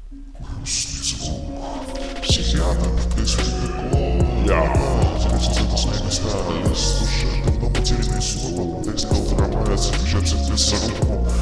Грустный звук. Психиатр, ты святослав. Я телевизор запасные места. Слушай, давно потерянный снова. Текст драма, отвечаться без руку.